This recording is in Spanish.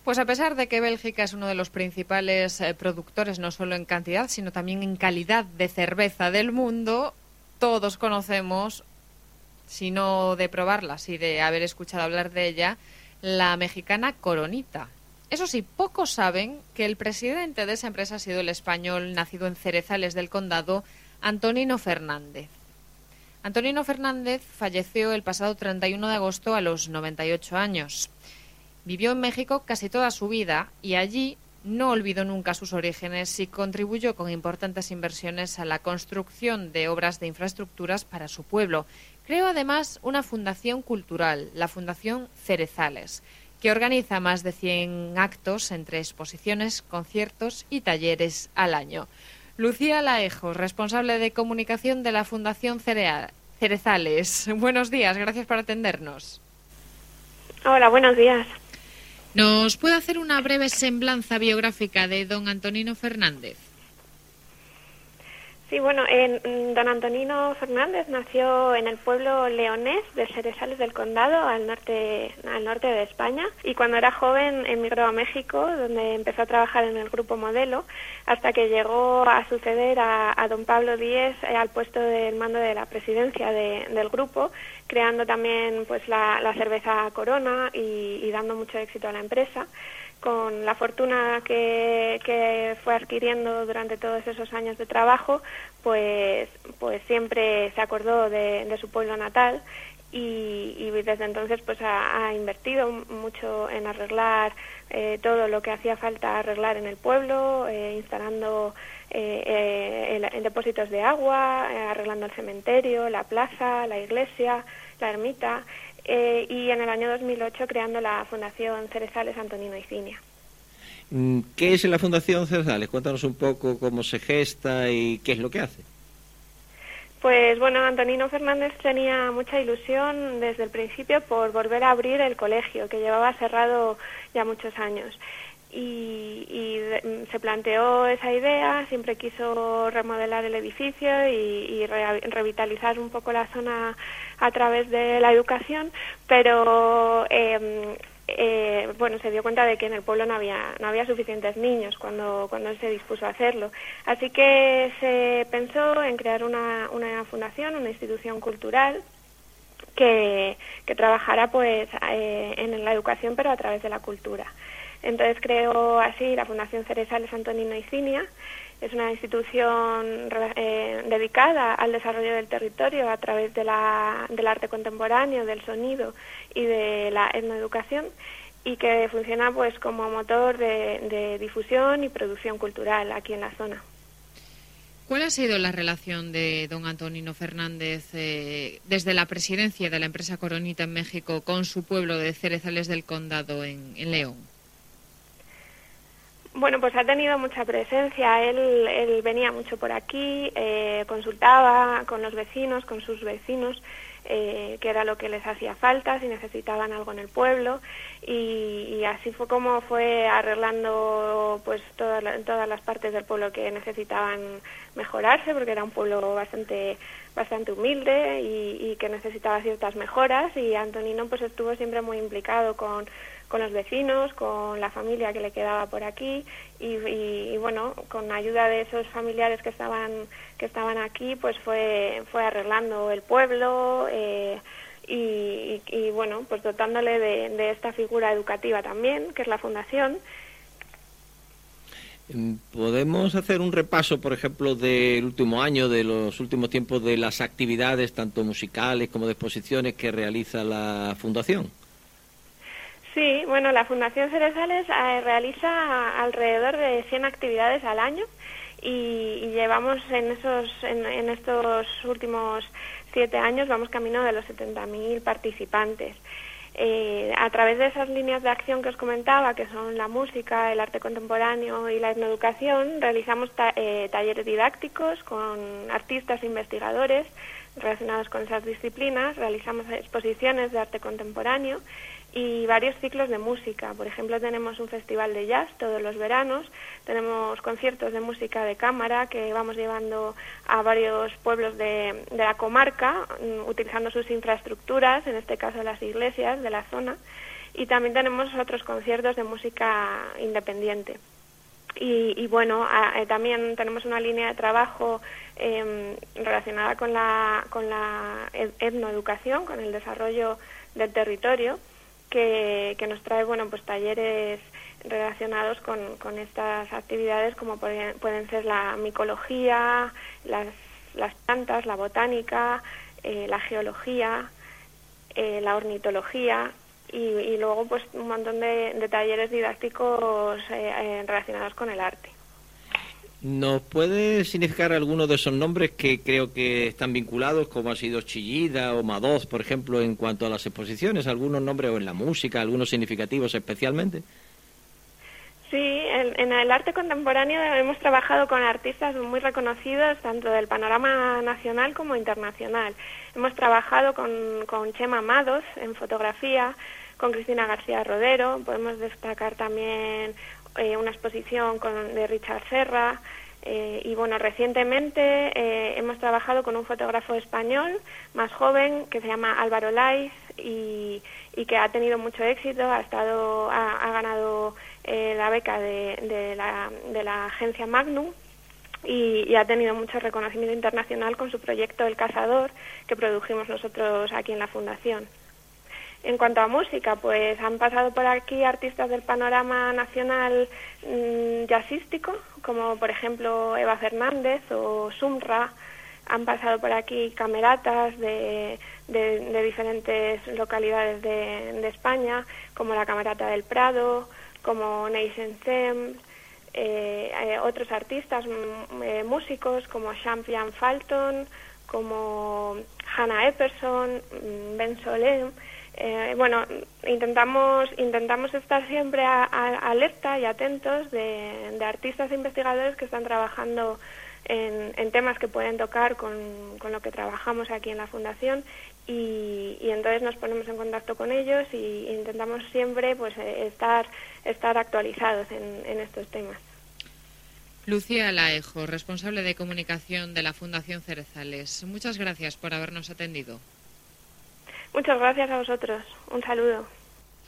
Pues a pesar de que Bélgica es uno de los principales productores, no solo en cantidad, sino también en calidad de cerveza del mundo, todos conocemos, si no de probarla, si de haber escuchado hablar de ella, la mexicana Coronita. Eso sí, pocos saben que el presidente de esa empresa ha sido el español nacido en Cerezales del Condado, Antonino Fernández. Antonino Fernández falleció el pasado 31 de agosto a los 98 años. Vivió en México casi toda su vida y allí no olvidó nunca sus orígenes y contribuyó con importantes inversiones a la construcción de obras de infraestructuras para su pueblo. Creó además una fundación cultural, la Fundación Cerezales, que organiza más de 100 actos entre exposiciones, conciertos y talleres al año. Lucía Laejo, responsable de comunicación de la Fundación Cerezales. Buenos días, gracias por atendernos. Hola, buenos días. ¿Nos puede hacer una breve semblanza biográfica de don Antonino Fernández? Sí, bueno, don Antonino Fernández nació en el pueblo leonés de Cerezales del Condado, al norte de España, y cuando era joven emigró a México, donde empezó a trabajar en el Grupo Modelo, hasta que llegó a suceder a don Pablo Díez al puesto del mando de la presidencia del grupo, creando también pues la cerveza Corona y dando mucho éxito a la empresa. Con la fortuna que fue adquiriendo durante todos esos años de trabajo, pues siempre se acordó de su pueblo natal y desde entonces pues ha invertido mucho en arreglar todo lo que hacía falta arreglar en el pueblo, instalando depósitos de agua, arreglando el cementerio, la plaza, la iglesia, la ermita. Y en el año 2008 creando la Fundación Cerezales Antonino y Cinia. ¿Qué es la Fundación Cerezales? Cuéntanos un poco cómo se gesta y qué es lo que hace. Pues bueno, Antonino Fernández tenía mucha ilusión desde el principio por volver a abrir el colegio, que llevaba cerrado ya muchos años. Y se planteó esa idea, siempre quiso remodelar el edificio y revitalizar un poco la zona a través de la educación, pero bueno, se dio cuenta de que en el pueblo no había suficientes niños cuando él se dispuso a hacerlo. Así que se pensó en crear una fundación, una institución cultural que trabajara pues en la educación, pero a través de la cultura. Entonces creó así la Fundación Cerezales Antonino y Cinia. Es una institución dedicada al desarrollo del territorio a través del arte contemporáneo, del sonido y de la etnoeducación, y que funciona pues como motor de difusión y producción cultural aquí en la zona. ¿Cuál ha sido la relación de don Antonino Fernández desde la presidencia de la empresa Coronita en México con su pueblo de Cerezales del Condado en León? Bueno, pues ha tenido mucha presencia. Él venía mucho por aquí, consultaba con los vecinos, con sus vecinos, qué era lo que les hacía falta, si necesitaban algo en el pueblo, y así fue como fue arreglando pues todas las partes del pueblo que necesitaban mejorarse, porque era un pueblo bastante humilde y que necesitaba ciertas mejoras, y Antonino pues estuvo siempre muy implicado con los vecinos, con la familia que le quedaba por aquí y bueno, con ayuda de esos familiares que estaban aquí, pues fue arreglando el pueblo y bueno, pues dotándole de esta figura educativa también, que es la fundación. ¿Podemos hacer un repaso, por ejemplo, del último año, de los últimos tiempos, de las actividades, tanto musicales como de exposiciones, que realiza la Fundación? Sí, bueno, la Fundación Cerezales realiza alrededor de 100 actividades al año y llevamos en estos últimos 7 años, vamos camino de los 70.000 participantes. A través de esas líneas de acción que os comentaba, que son la música, el arte contemporáneo y la etnoeducación, realizamos talleres didácticos con artistas e investigadores relacionados con esas disciplinas, realizamos exposiciones de arte contemporáneo y varios ciclos de música. Por ejemplo, tenemos un festival de jazz todos los veranos, tenemos conciertos de música de cámara que vamos llevando a varios pueblos de la comarca, utilizando sus infraestructuras, en este caso las iglesias de la zona, y también tenemos otros conciertos de música independiente. Y bueno, también tenemos una línea de trabajo relacionada con la etnoeducación, con el desarrollo del territorio, que nos trae, bueno, pues talleres relacionados con estas actividades, como pueden ser la micología, las plantas, la botánica, la geología, la ornitología, y luego pues un montón de talleres didácticos relacionados con el arte. ¿Nos puede significar alguno de esos nombres que creo que están vinculados, como ha sido Chillida o Madoz, por ejemplo, en cuanto a las exposiciones? ¿Algunos nombres o en la música, algunos significativos especialmente? Sí, en el arte contemporáneo hemos trabajado con artistas muy reconocidos, tanto del panorama nacional como internacional. Hemos trabajado con Chema Madoz en fotografía, con Cristina García Rodero. Podemos destacar también una exposición de Richard Serra, y bueno, recientemente hemos trabajado con un fotógrafo español más joven que se llama Álvaro Laiz y que ha tenido mucho éxito, ha ganado la beca de la agencia Magnum y ha tenido mucho reconocimiento internacional con su proyecto El Cazador, que produjimos nosotros aquí en la Fundación. En cuanto a música, pues han pasado por aquí artistas del panorama nacional jazzístico, como por ejemplo Eva Fernández o Sumra. Han pasado por aquí cameratas de diferentes localidades de España, como la Camerata del Prado, como Nation Sem, otros artistas músicos como Champion Falton, como Hannah Epperson, Ben Solem. Bueno, intentamos estar siempre alerta y atentos de artistas e investigadores que están trabajando en temas que pueden tocar con lo que trabajamos aquí en la Fundación, y entonces nos ponemos en contacto con ellos y intentamos siempre pues estar actualizados en estos temas. Lucía Laejo, responsable de comunicación de la Fundación Cerezales. Muchas gracias por habernos atendido. Muchas gracias a vosotros. Un saludo.